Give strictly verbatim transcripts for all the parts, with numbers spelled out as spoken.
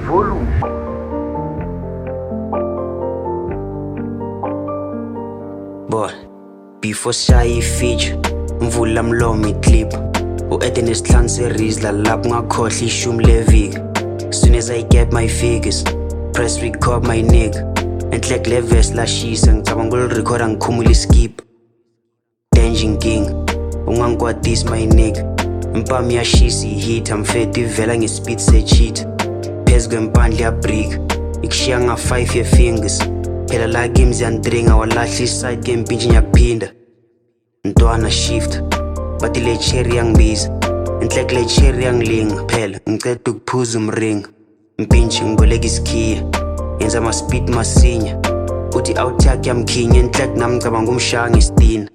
volume. Boy, before shy feature, mvula mlomo clip. U-Eden isihlanu series la lapho ngakhohlwa ishumi leviki. Soon as I get my figures, press record my nigga. Enhlek le verse la shisa ngicabanga ukulirecorda ngikhumula iskip. Danger king, ungangikwadisi my nigga. Impami yashisa ihit, amfethu ivela ngespeed se-cheat. Phezu kwempandla yabrick, ikushiya nga five year fingers. Phela la games yandringa walahla iside game pinch ngiyakuphinda. Ntwana shift, bathi le cherry yangibiza. Enhlek le cherry yangilinga phela ngiceda ukuphuza umringa. Impinchi ngiboleka isikhiya, yenza ama speed masinya. Uthi outtack yamkhinya enhlek nami ngicabanga umshaya ngestina.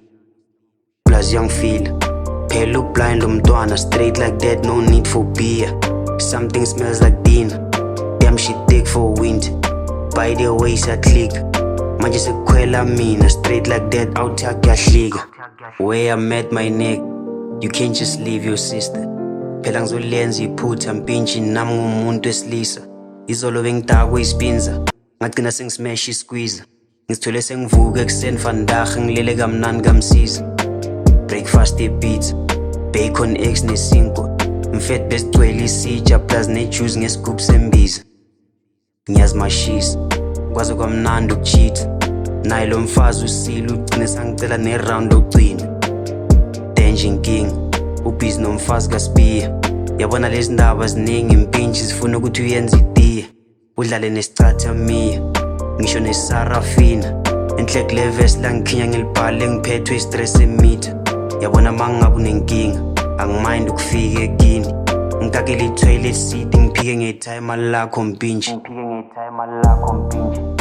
Plus yangifila, phela ublind umntwana straight like that, no need for beer. Something smells like dinner, damn shit thick for winter. By the way click, manje sekukhwela mina straight like that, outtack yahlika. Where I met my neck, you can't just leave your sister. Phela ngizolenza iphutha mpintshi nami ngumuntu wesilisa. Izolo bengidakwa isipinza, ngagcina sengismash isqueeze. Ngizithole sengivuka ekuseni vandag ngilele kamnandi kamsiza. Breakfast e-beats, bacon eggs nesinkwa. Mfethu besigcwele isitsha plus ne-juice ngesigubhu sembiza. Ngiyazimashisa, kwaze kwamnandi ukucheat. Naye lo mfazi usile ugcine sangicela ne-round lokugcina. Danger king, ubhizi nomfazi kaSpiya. Yabona lezi ndaba ziningi impintshi zifuna ukuthi uyenze itiye. Udlale nesicatha miya, ngisho neSarafina. Enhlek le verse la ngikhinya ngilibhale ngiphethwe istress emitha. Yabona mangabe unenkinga, angimind ukufika ekini. Ngikakele i-toilet seat ngiphike nge-timer lakho mpintshi. Ngiphike nge-timer lakho mpintshi.